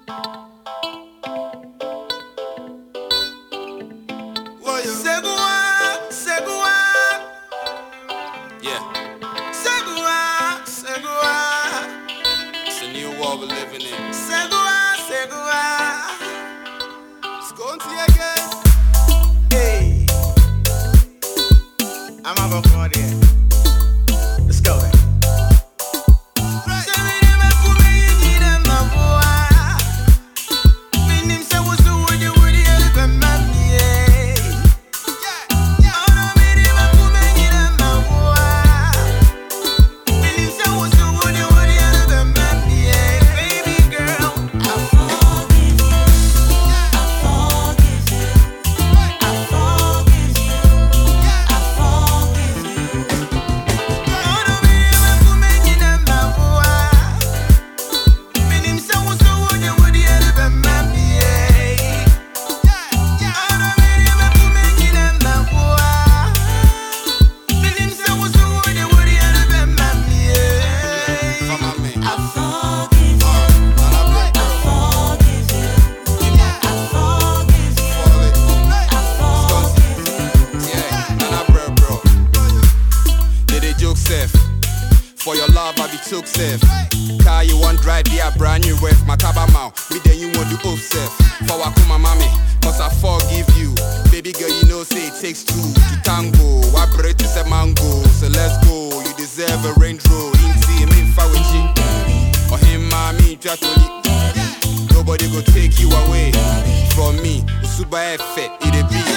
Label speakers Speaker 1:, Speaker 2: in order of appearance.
Speaker 1: Yeah, it's a new world we're living in. It's going to you again.
Speaker 2: Hey, I'm up on there. Let's go, man.
Speaker 1: For your love, I be took safe. Car you want drive, be a brand new ref. My cabamau, me then you want to safe. For wakuma mami, cause I forgive you. Baby girl, you know say it takes two to tango. I break to say mango, so let's go. You deserve a Range Rover. Inti me fa with you. Or him mami, tratoli. Nobody go take you away from me. Super effect, it be